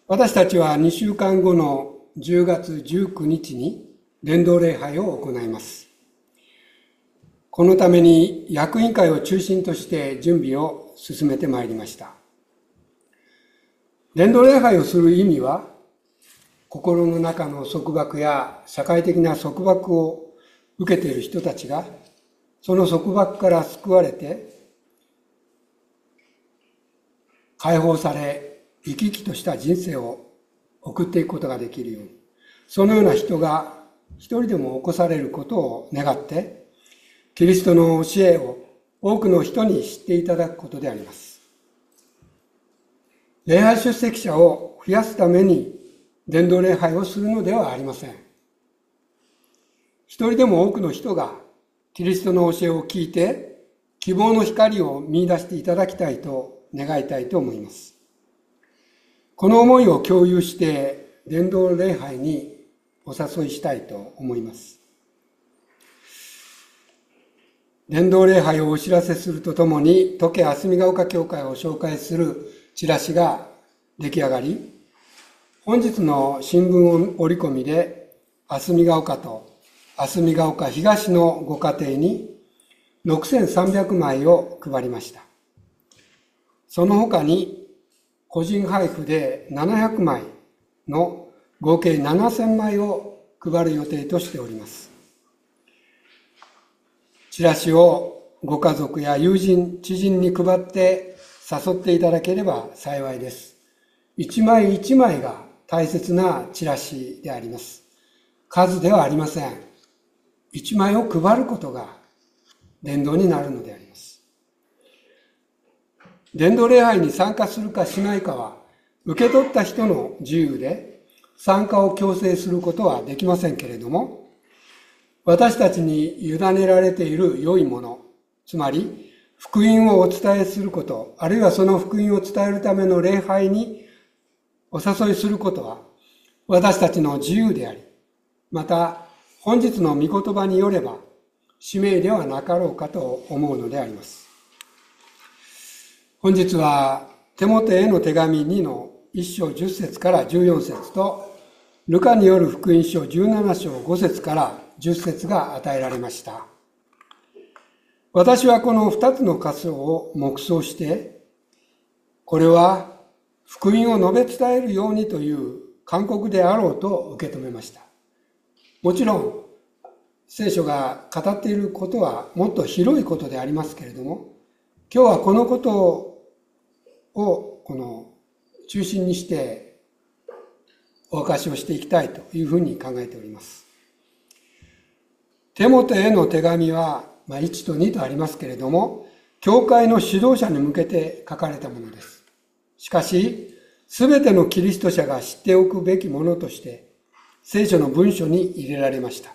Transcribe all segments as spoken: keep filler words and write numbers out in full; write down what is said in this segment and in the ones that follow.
私たちはにしゅうかんごのじゅうがつじゅうくにちに伝道礼拝を行います。このために役員会を中心として準備を進めてまいりました。伝道礼拝をする意味は、心の中の束縛や社会的な束縛を受けている人たちが、その束縛から救われて、解放され、生き生きとした人生を送っていくことができるように、そのような人が一人でも起こされることを願って、キリストの教えを多くの人に知っていただくことであります。礼拝出席者を増やすために伝道礼拝をするのではありません。一人でも多くの人がキリストの教えを聞いて希望の光を見出していただきたいと願いたいと思います。この思いを共有して伝道礼拝にお誘いしたいと思います。伝道礼拝をお知らせするとともに、時計霞ヶ丘教会を紹介するチラシが出来上がり、本日の新聞折り込みで霞ヶ丘と霞ヶ丘東のご家庭にろくせんさんびゃくまいを配りました。その他に個人配布でななひゃくまいの合計ななせんまいを配る予定としております。チラシをご家族や友人、知人に配って誘っていただければ幸いです。一枚一枚が大切なチラシであります。数ではありません。一枚を配ることが伝道になるのであります。伝道礼拝に参加するかしないかは、受け取った人の自由で、参加を強制することはできませんけれども、私たちに委ねられている良いもの、つまり福音をお伝えすること、あるいはその福音を伝えるための礼拝にお誘いすることは、私たちの自由であり、また本日の御言葉によれば、使命ではなかろうかと思うのであります。本日はテモテへの手紙にのいっ章じゅっ節からじゅうよん節と、ルカによる福音書じゅうなな章ご節からじゅっ節が与えられました。私はこの二つの箇所を黙想して、これは福音を述べ伝えるようにという勧告であろうと受け止めました。もちろん、聖書が語っていることはもっと広いことでありますけれども、今日はこのことをこの中心にしてお明かしをしていきたいというふうに考えております。テモテへの手紙は、まあ、いちとにとありますけれども、教会の指導者に向けて書かれたものです。しかし、すべてのキリスト者が知っておくべきものとして、聖書の文書に入れられました。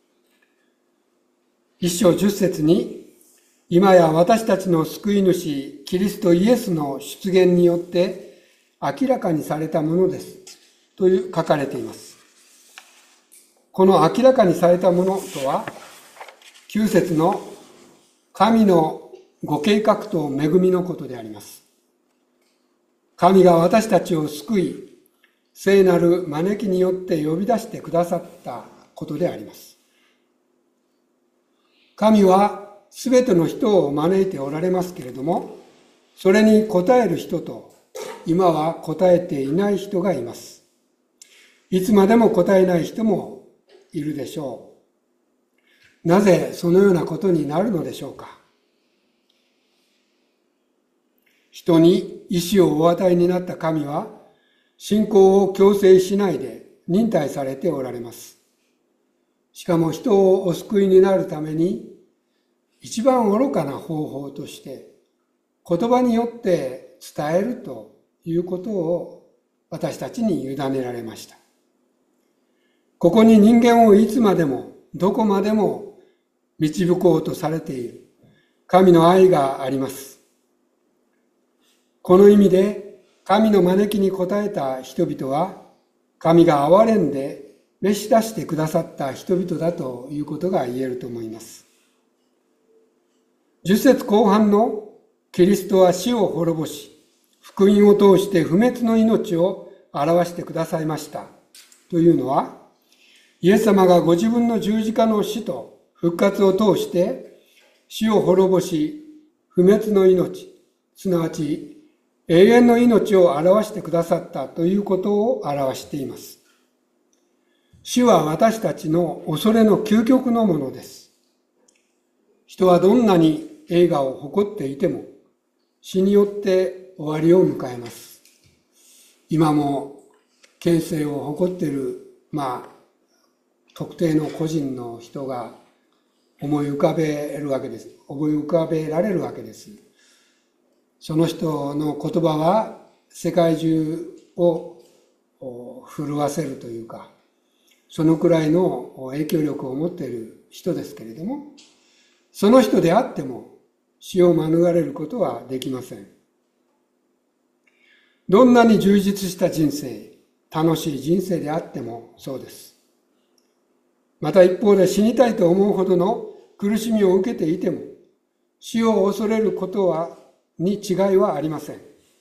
一章十節に、今や私たちの救い主、キリストイエスの出現によって明らかにされたものです。という書かれています。この明らかにされたものとは、きゅう節の神のご計画と恵みのことであります。神が私たちを救い、聖なる招きによって呼び出してくださったことであります。神はすべての人を招いておられますけれども、それに応える人と、今は応えていない人がいます。いつまでも応えない人もいるでしょう。なぜそのようなことになるのでしょうか。人に意志をお与えになった神は、信仰を強制しないで忍耐されておられます。しかも人をお救いになるために、一番愚かな方法として、言葉によって伝えるということを私たちに委ねられました。ここに人間をいつまでもどこまでも導こうとされている神の愛があります。この意味で神の招きに応えた人々は、神が憐れんで召し出してくださった人々だということが言えると思います。じゅっ節後半のキリストは死を滅ぼし、福音を通して不滅の命を表してくださいましたというのは、イエス様がご自分の十字架の死と復活を通して死を滅ぼし、不滅の命、すなわち永遠の命を表してくださったということを表しています。死は私たちの恐れの究極のものです。人はどんなに栄華を誇っていても、死によって終わりを迎えます。今も権勢を誇っている、まあ、特定の個人の人が思い浮かべるわけです。思い浮かべられるわけです。その人の言葉は世界中を震わせるというか、そのくらいの影響力を持っている人ですけれども、その人であっても死を免れることはできません。どんなに充実した人生、楽しい人生であってもそうです。また一方で死にたいと思うほどの苦しみを受けていても、死を恐れることはに違いはありません。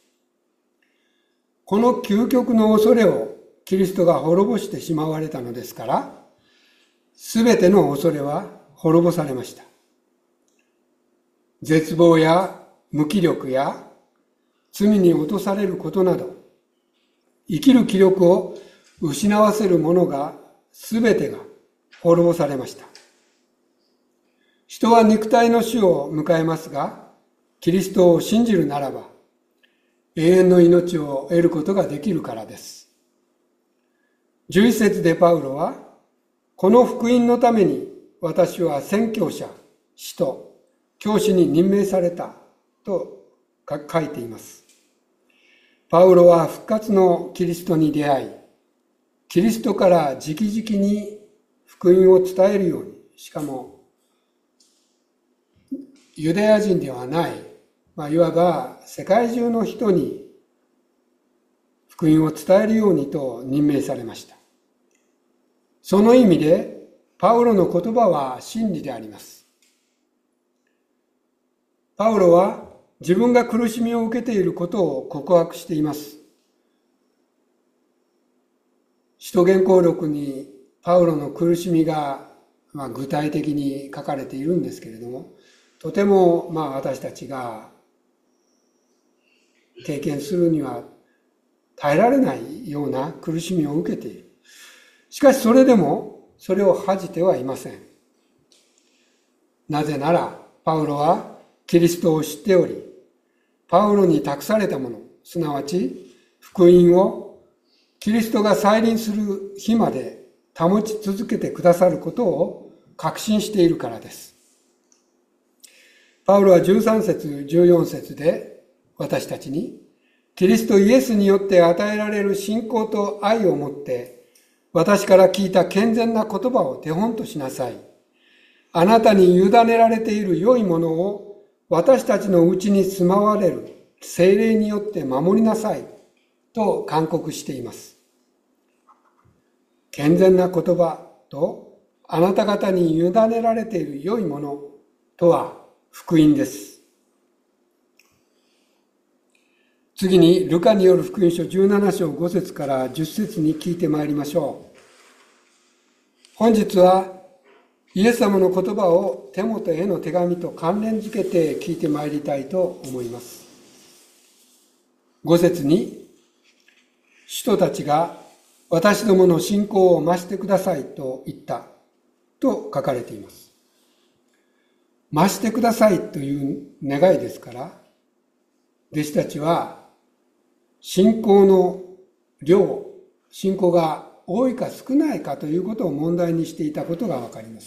この究極の恐れをキリストが滅ぼしてしまわれたのですから、すべての恐れは滅ぼされました。絶望や無気力や罪に落とされることなど、生きる気力を失わせるものがすべてが滅ぼされました。人は肉体の死を迎えますが、キリストを信じるならば、永遠の命を得ることができるからです。じゅういち節でパウロは、この福音のために私は宣教者、使徒、教師に任命されたと書いています。パウロは復活のキリストに出会い、キリストから直々に福音を伝えるように、しかもユダヤ人ではない、まあ、いわば世界中の人に福音を伝えるようにと任命されました。その意味でパウロの言葉は真理であります。パウロは自分が苦しみを受けていることを告白しています。使徒言行録にパウロの苦しみが、まあ、具体的に書かれているんですけれども、とてもまあ私たちが経験するには耐えられないような苦しみを受けている。しかしそれでもそれを恥じてはいません。なぜならパウロはキリストを知っており、パウロに託されたもの、すなわち福音をキリストが再臨する日まで保ち続けてくださることを確信しているからです。パウロはじゅうさん節、じゅうよん節で私たちに、キリストイエスによって与えられる信仰と愛をもって、私から聞いた健全な言葉を手本としなさい。あなたに委ねられている良いものを私たちのうちに住まわれる聖霊によって守りなさいと勧告しています。健全な言葉とあなた方に委ねられている良いものとは福音です。次にルカによる福音書じゅうなな章ご節からじゅっ節に聞いてまいりましょう。本日はイエス様の言葉をテモテへの手紙と関連づけて聞いてまいりたいと思います。ご節に、使徒たちが私どもの信仰を増してくださいと言ったと書かれています。増してくださいという願いですから、弟子たちは信仰の量、信仰が多いか少ないかということを問題にしていたことがわかります。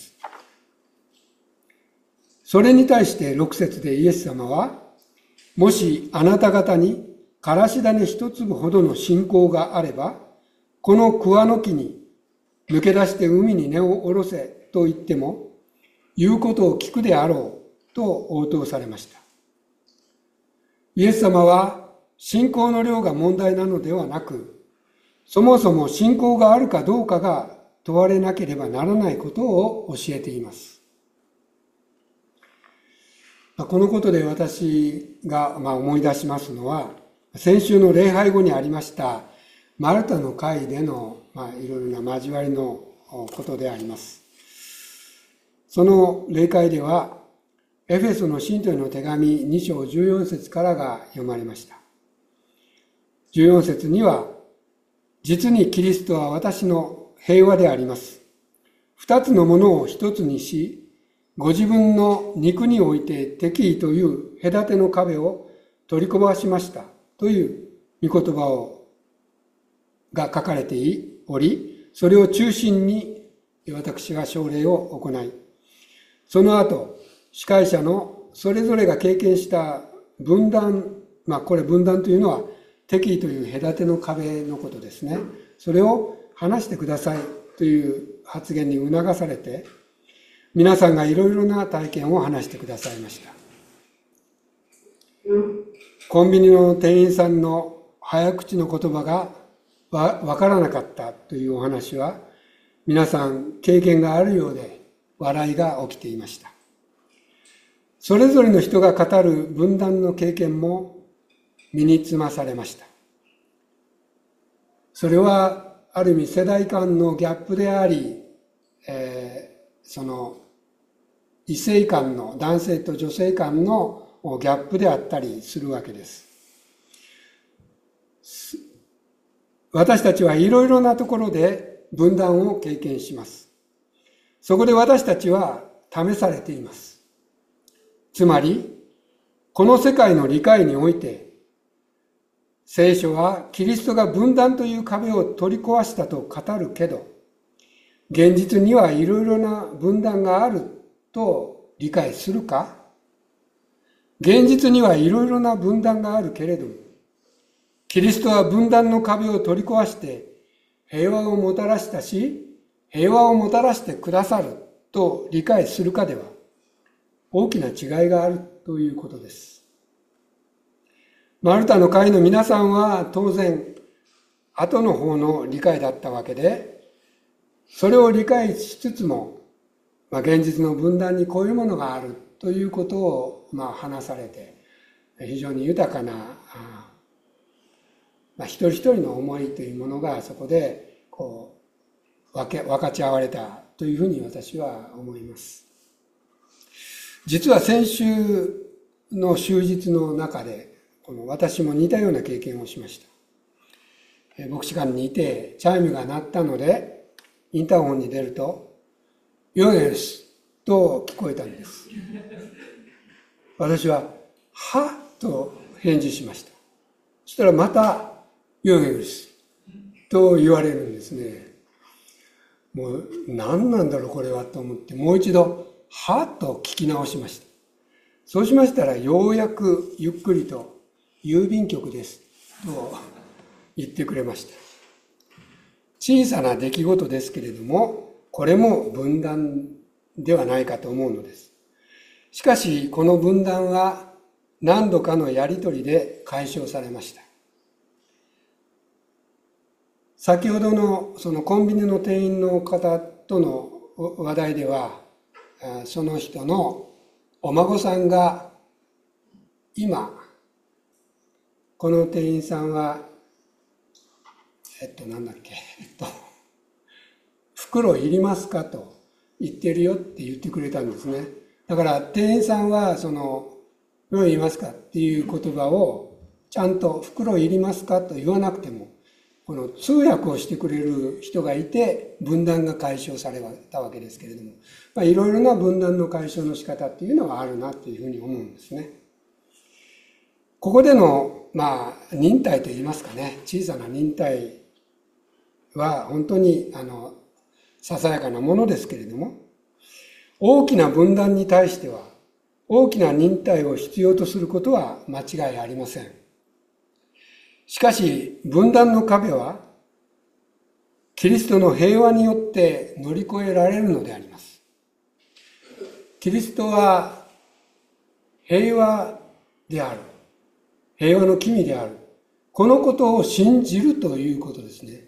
それに対してろく節でイエス様は、もしあなた方にからし種一粒ほどの信仰があれば、この桑の木に抜け出して海に根を下ろせと言っても、言うことを聞くであろうと応答されました。イエス様は信仰の量が問題なのではなく、そもそも信仰があるかどうかが問われなければならないことを教えています。このことで私が思い出しますのは、先週の礼拝後にありましたマルタの会での、まあ、いろいろな交わりのことであります。その例会では、エフェソの信徒への手紙に章じゅうよん節からが読まれました。じゅうよん節には、実にキリストは私の平和であります。二つのものを一つにし、ご自分の肉において敵意という隔ての壁を取り壊しましたという御言葉をが書かれており、それを中心に私が奨励を行い、その後、司会者のそれぞれが経験した分断、まあこれ分断というのは敵意という隔ての壁のことですね。それを話してくださいという発言に促されて、皆さんがいろいろな体験を話してくださいました。コンビニの店員さんの早口の言葉がわわからなかったというお話は、皆さん経験があるようで笑いが起きていました。それぞれの人が語る分断の経験も身につまされました。それはある意味世代間のギャップであり、えー、その異性間の、男性と女性間のギャップであったりするわけです。私たちはいろいろなところで分断を経験します。そこで私たちは試されています。つまり、この世界の理解において、聖書はキリストが分断という壁を取り壊したと語るけど、現実にはいろいろな分断があると理解するか？現実にはいろいろな分断があるけれども、キリストは分断の壁を取り壊して平和をもたらしたし、平和をもたらしてくださると理解するかでは、大きな違いがあるということです。マルタの会の皆さんは当然、後の方の理解だったわけで、それを理解しつつも、まあ、現実の分断にこういうものがあるということを、まあ、話されて、非常に豊かな、まあ、一人一人の思いというものがそこでこう分け、分かち合われたというふうに私は思います。実は先週の終日の中で、この私も似たような経験をしました。牧師館にいて、チャイムが鳴ったので、インターホンに出ると、ヨネルスと聞こえたんです。私は、はと返事しました。そしたらまた、ヨネルスと言われるんですね。もう何なんだろうこれはと思って、もう一度、はと聞き直しました。そうしましたら、ようやくゆっくりと、郵便局ですと言ってくれました。小さな出来事ですけれども、これも分断ではないかと思うのです。しかし、この分断は何度かのやりとりで解消されました。先ほどのそのコンビニの店員の方との話題では、その人のお孫さんが今、この店員さんは、えっと、なんだっけ、えっと、袋いりますかと言ってるよって言ってくれたんですね。だから店員さんは、その、袋いりますかっていう言葉を、ちゃんと袋いりますかと言わなくても、この通訳をしてくれる人がいて、分断が解消されたわけですけれども、まあ、いろいろな分断の解消の仕方っていうのはあるなというふうに思うんですね。ここでの、まあ、忍耐といいますかね、小さな忍耐は本当に、あの、ささやかなものですけれども、大きな分断に対しては、大きな忍耐を必要とすることは間違いありません。しかし、分断の壁は、キリストの平和によって乗り越えられるのであります。キリストは平和である。平和の君である。このことを信じるということですね。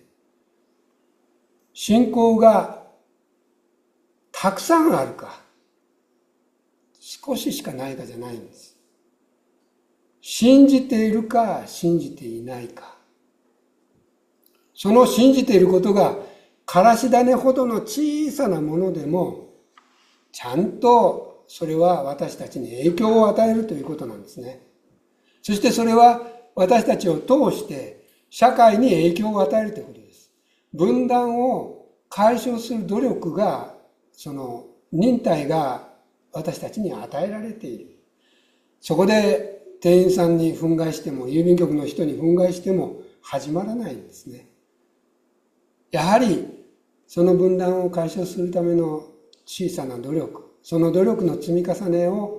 信仰がたくさんあるか、少ししかないかじゃないんです。信じているか、信じていないか。 その信じていることがからし種ほどの小さなものでも、ちゃんとそれは私たちに影響を与えるということなんですね。そしてそれは私たちを通して社会に影響を与えるということです。分断を解消する努力が、その忍耐が私たちに与えられている。そこで店員さんに憤慨しても、郵便局の人に憤慨しても始まらないんですね。やはりその分断を解消するための小さな努力、その努力の積み重ねを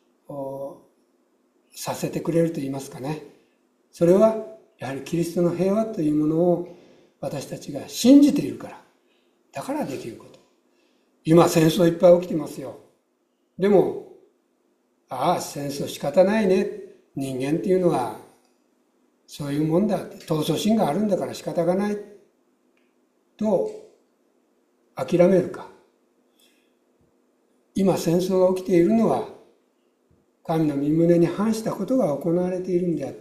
させてくれると言いますかね。それはやはりキリストの平和というものを私たちが信じているから、だからできること。今戦争いっぱい起きてますよ。でも、ああ戦争仕方ないね。人間っていうのはそういうもんだって、闘争心があるんだから仕方がないと諦めるか。今戦争が起きているのは神の御胸に反したことが行われているんであって、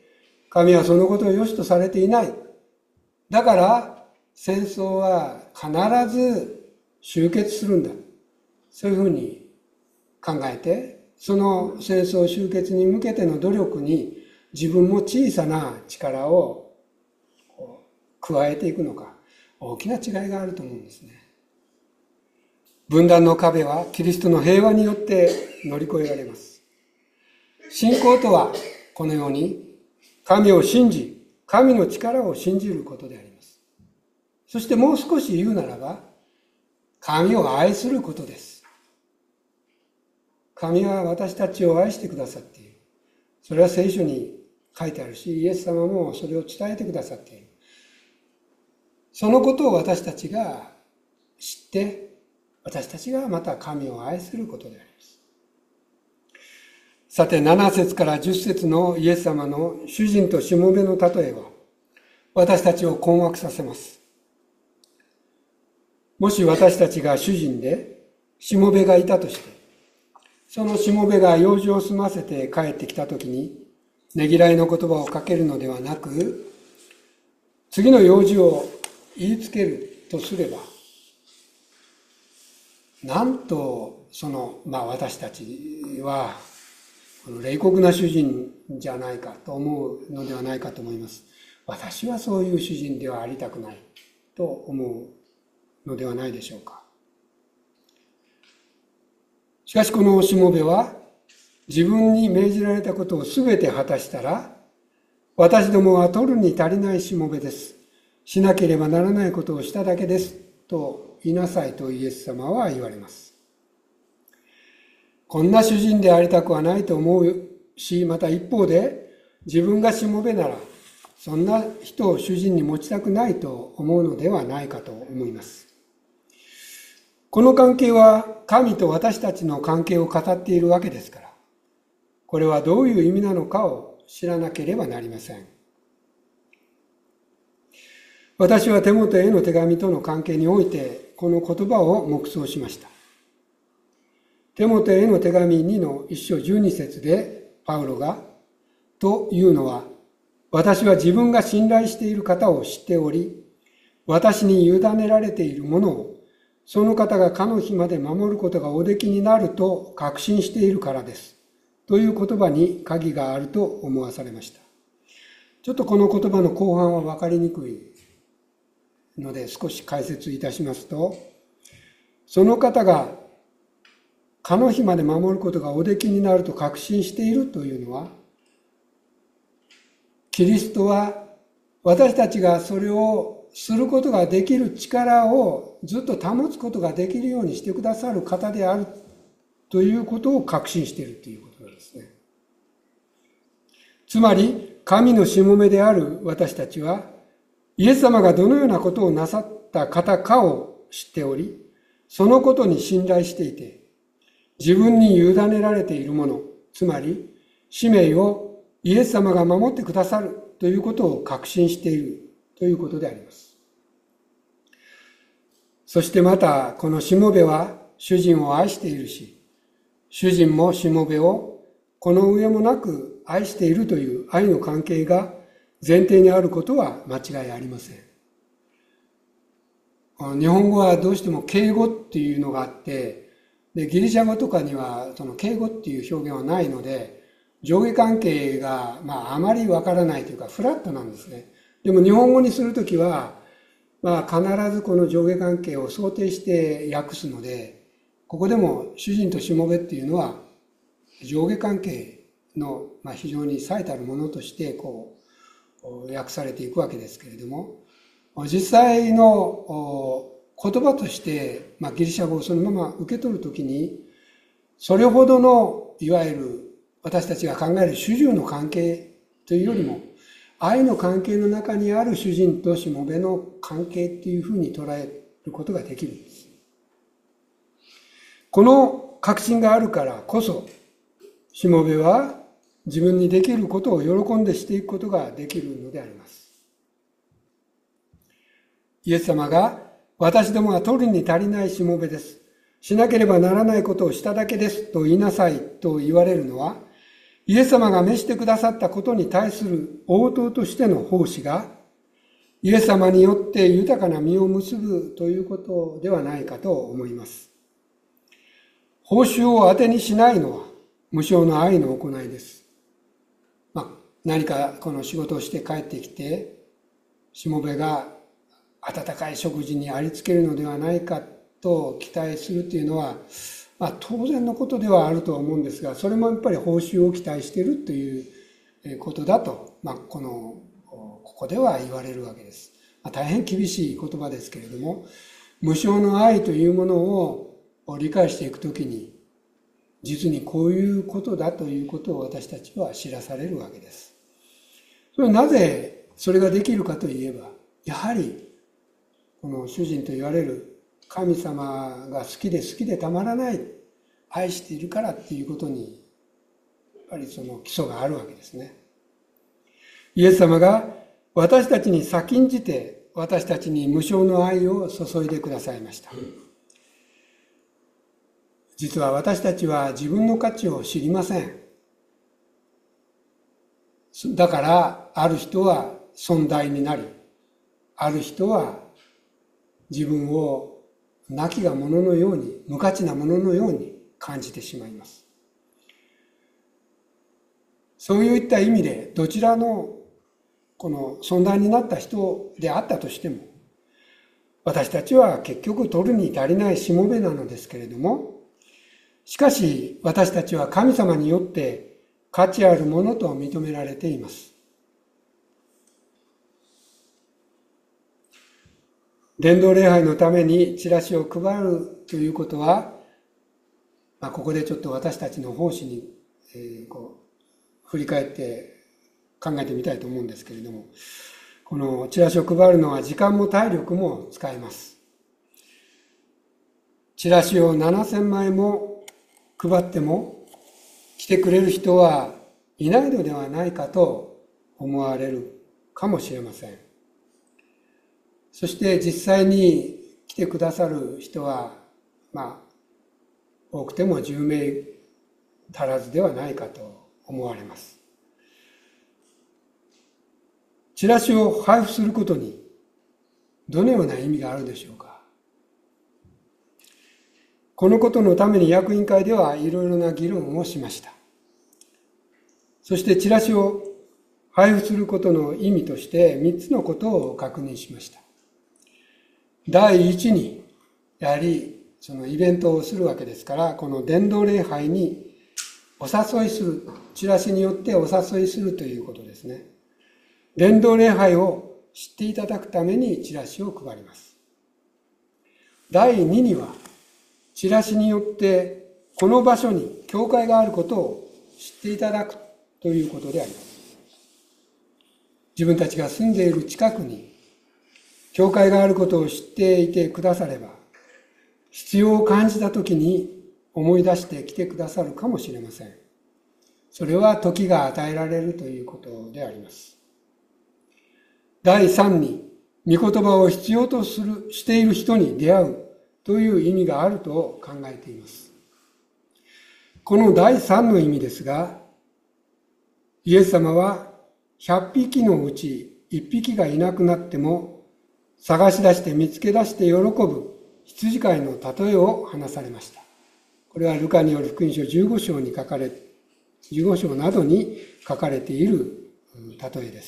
神はそのことを良しとされていない。だから戦争は必ず終結するんだ。そういうふうに考えて、その戦争終結に向けての努力に自分も小さな力を加えていくのか、大きな違いがあると思うんですね。分断の壁はキリストの平和によって乗り越えられます。信仰とはこのように神を信じ、神の力を信じることであります。そしてもう少し言うならば、神を愛することです。神は私たちを愛してくださっている。それは聖書に書いてあるし、イエス様もそれを伝えてくださっている。そのことを私たちが知って、私たちがまた神を愛することであります。さて、なな節からじゅっ節のイエス様の主人としもべの例えは、私たちを困惑させます。もし私たちが主人で、しもべがいたとして、そのしもべが用事を済ませて帰ってきたときに、ねぎらいの言葉をかけるのではなく、次の用事を言いつけるとすれば、なんとその、まあ私たちは、冷酷な主人じゃないかと思うのではないかと思います。私はそういう主人ではありたくないと思うのではないでしょうか。しかしこのしもべは、自分に命じられたことをすべて果たしたら、私どもは取るに足りないしもべです。しなければならないことをしただけです。と言いなさいとイエス様は言われます。こんな主人でありたくはないと思うし、また一方で、自分がしもべなら、そんな人を主人に持ちたくないと思うのではないかと思います。この関係は神と私たちの関係を語っているわけですから、これはどういう意味なのかを知らなければなりません。私はテモテへの手紙との関係において、この言葉を黙想しました。テモテへの手紙にのいっ章じゅうに節で、パウロが、というのは、私は自分が信頼している方を知っており、私に委ねられているものを、その方がかの日まで守ることがおできになると確信しているからです。という言葉に鍵があると思わされました。ちょっとこの言葉の後半は分かりにくいので少し解説いたしますと、その方がかの日まで守ることがおできになると確信しているというのは、キリストは私たちがそれをすることができる力をずっと保つことができるようにしてくださる方であるということを確信しているということなんですね。つまり神のしもべである私たちは、イエス様がどのようなことをなさった方かを知っており、そのことに信頼していて、自分に委ねられているもの、つまり使命をイエス様が守ってくださるということを確信しているということであります。そしてまたこのしもべは主人を愛しているし、主人もしもべをこの上もなく愛しているという愛の関係が前提にあることは間違いありません。 日本語はどうしても敬語っていうのがあって、でギリシャ語とかにはその敬語っていう表現はないので、上下関係が、まあ、あまりわからないというかフラットなんですね。でも日本語にするときは、まあ、必ずこの上下関係を想定して訳すので、ここでも主人としもべっていうのは上下関係の、まあ、非常に最たるものとしてこう訳されていくわけですけれども、実際の言葉として、まあ、ギリシャ語をそのまま受け取るときに、それほどのいわゆる私たちが考える主従の関係というよりも、愛の関係の中にある主人としもべの関係っていうふうに捉えることができるんです。この確信があるからこそ、しもべは自分にできることを喜んでしていくことができるのであります。イエス様が、私どもは取るに足りないしもべです。しなければならないことをしただけですと言いなさいと言われるのは、イエス様が召してくださったことに対する応答としての奉仕が、イエス様によって豊かな実を結ぶということではないかと思います。報酬を当てにしないのは無償の愛の行いです。まあ、何かこの仕事をして帰ってきて、しもべが温かい食事にありつけるのではないかと期待するというのは、まあ、当然のことではあると思うんですが、それもやっぱり報酬を期待しているということだと、まあ、このここでは言われるわけです。まあ、大変厳しい言葉ですけれども、無償の愛というものを理解していくときに、実にこういうことだということを私たちは知らされるわけです。それはなぜそれができるかといえば、やはりこの主人と言われる神様が好きで好きでたまらない、愛しているからっていうことに、やっぱりその基礎があるわけですね。イエス様が私たちに先んじて、私たちに無償の愛を注いでくださいました。実は私たちは自分の価値を知りません。だから、ある人は尊大になり、ある人は自分を亡きがもののように、無価値なもののように感じてしまいます。そういった意味で、どちらのこの尊大になった人であったとしても、私たちは結局取るに足りないしもべなのですけれども、しかし私たちは神様によって価値あるものと認められています。伝道礼拝のためにチラシを配るということは、まあ、ここでちょっと私たちの奉仕に、えー、こう振り返って考えてみたいと思うんですけれども、このチラシを配るのは時間も体力も使います。チラシをななせんまいも配っても来てくれる人はいないのではないかと思われるかもしれません。そして実際に来てくださる人は、まあ、多くてもじゅうめい足らずではないかと思われます。チラシを配布することにどのような意味があるでしょうか。このことのために役員会ではいろいろな議論をしました。そしてチラシを配布することの意味としてみっつのことを確認しました。第一に、やはりそのイベントをするわけですから、この伝道礼拝にお誘いする、チラシによってお誘いするということですね。伝道礼拝を知っていただくためにチラシを配ります。第二には、チラシによってこの場所に教会があることを知っていただくということであります。自分たちが住んでいる近くに教会があることを知っていてくだされば、必要を感じたときに思い出して来てくださるかもしれません。それは時が与えられるということであります。第三に、御言葉を必要とするしている人に出会うという意味があると考えています。この第三の意味ですが、イエス様はひゃっぴきのうちいっぴきがいなくなっても、 探し出して見つけ出して喜ぶ羊飼いの例えを話されました。これはルカによる福音書じゅうご章に書かれ、じゅうご章などに書かれている例えです。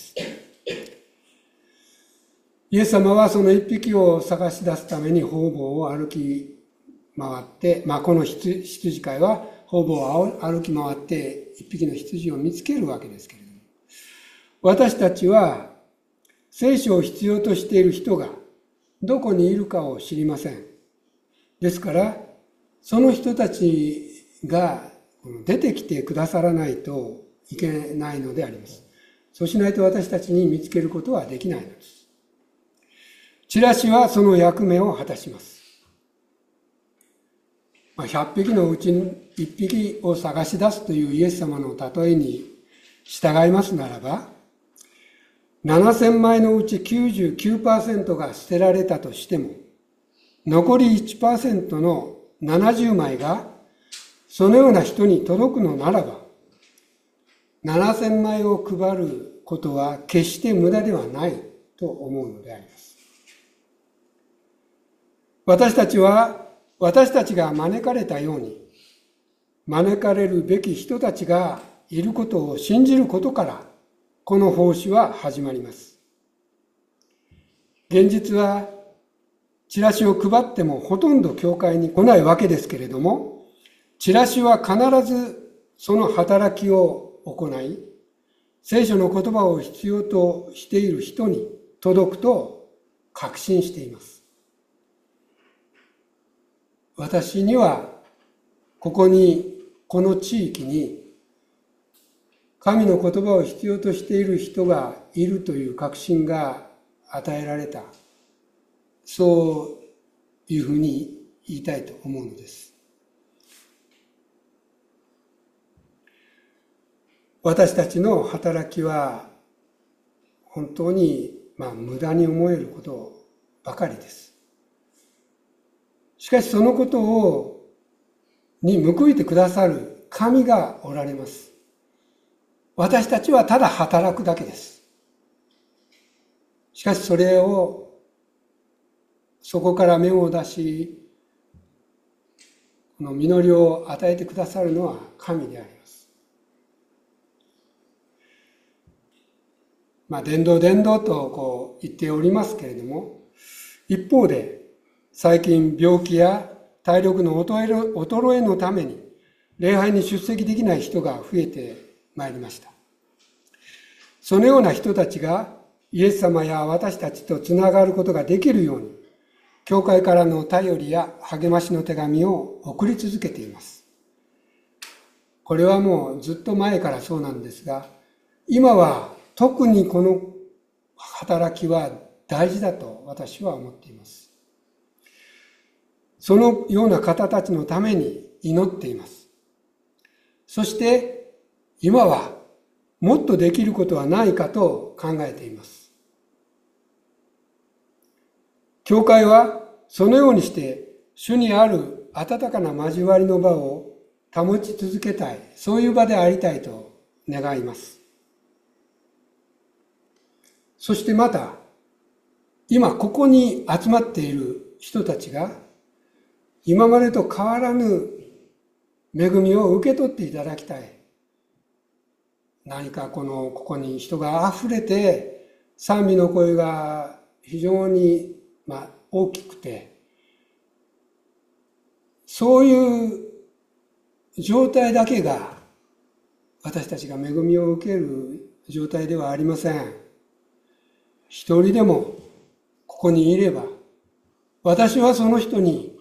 イエス様はその一匹を探し出すために方々を歩き回って、まあ、この羊飼いは方々を歩き回って一匹の羊を見つけるわけですけれども、私たちは聖書を必要としている人がどこにいるかを知りません。ですから、その人たちが出てきてくださらないといけないのであります。そうしないと私たちに見つけることはできないのです。チラシはその役目を果たします。ひゃっぴきのうちいっぴきを探し出すというイエス様の例えに従いますならば、ななせんまいのうち きゅうじゅうきゅうパーセント が捨てられたとしても、残り いちパーセント のななじゅうまいがそのような人に届くのならば、ななせんまいを配ることは決して無駄ではないと思うのであります。私たちは私たちが招かれたように、招かれるべき人たちがいることを信じることから、この奉仕は始まります。現実はチラシを配ってもほとんど教会に来ないわけですけれども、チラシは必ずその働きを行い、聖書の言葉を必要としている人に届くと確信しています。私にはここに、この地域に神の言葉を必要としている人がいるという確信が与えられた。そういうふうに言いたいと思うのです。私たちの働きは本当に、まあ、無駄に思えることばかりです。しかしそのことをに報いてくださる神がおられます。私たちはただ働くだけです。しかしそれをそこから芽を出し、この実りを与えてくださるのは神であります。まあ、伝道伝道とこう言っておりますけれども、一方で最近病気や体力の衰えのために礼拝に出席できない人が増えてまいりました。そのような人たちがイエス様や私たちとつながることができるように、教会からの頼りや励ましの手紙を送り続けています。これはもうずっと前からそうなんですが、今は特にこの働きは大事だと私は思っています。そのような方たちのために祈っています。そして今はもっとできることはないかと考えています。教会はそのようにして主にある温かな交わりの場を保ち続けたい、そういう場でありたいと願います。そしてまた、今ここに集まっている人たちが今までと変わらぬ恵みを受け取っていただきたい。何かこのここに人があふれて賛美の声が非常に、まあ、大きくて、そういう状態だけが私たちが恵みを受ける状態ではありません。一人でもここにいれば、私はその人に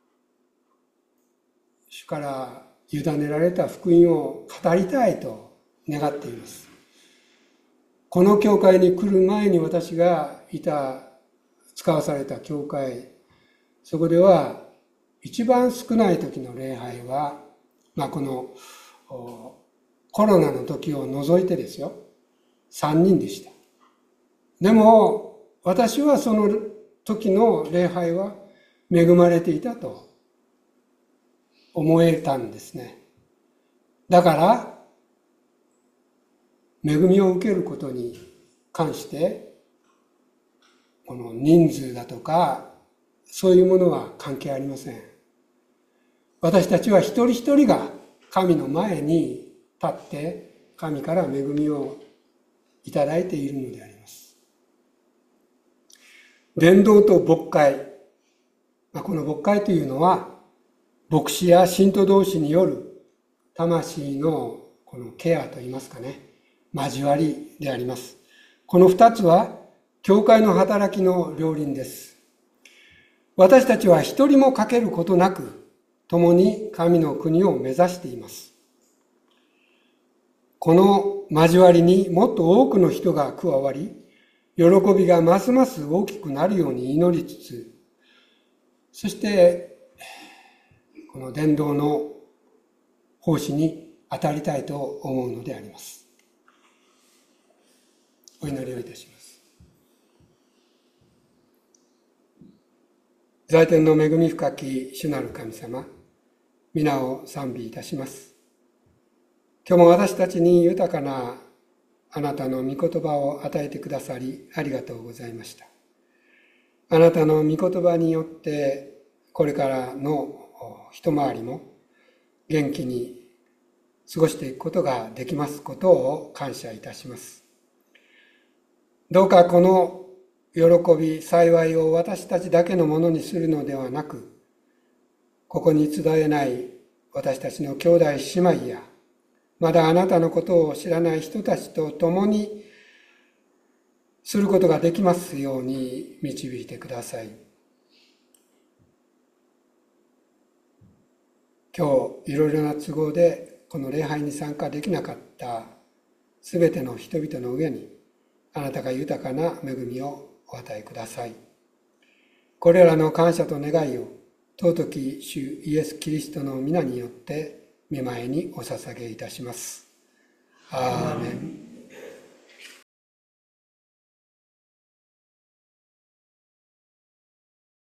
主から委ねられた福音を語りたいと願っています。この教会に来る前に私がいた、使わされた教会、そこでは一番少ない時の礼拝は、まあ、このコロナの時を除いてですよ、さんにんでした。でも私はその時の礼拝は恵まれていたと思えたんですね。だから恵みを受けることに関してこの人数だとか、そういうものは関係ありません。私たちは一人一人が神の前に立って神から恵みをいただいているのであります。伝道と牧会、この牧会というのは牧師や信徒同士による魂のこのケアといいますかね、交わりであります。この二つは教会の働きの両輪です。私たちは一人も欠けることなく共に神の国を目指しています。この交わりにもっと多くの人が加わり、喜びがますます大きくなるように祈りつつ、そしてこの伝道の奉仕に当たりたいと思うのであります。お祈りをいたします。在天の恵み深き主なる神様、皆を賛美いたします。今日も私たちに豊かなあなたの御言葉を与えてくださりありがとうございました。あなたの御言葉によってこれからの一回りも元気に過ごしていくことができますことを感謝いたします。どうかこの喜び、幸いを私たちだけのものにするのではなく、ここに集えない私たちの兄弟姉妹や、まだあなたのことを知らない人たちと共にすることができますように導いてください。今日いろいろな都合でこの礼拝に参加できなかったすべての人々の上に、あなたが豊かな恵みをお与えください。これらの感謝と願いを尊き主イエス・キリストの皆によって御前にお捧げいたします。アーメン。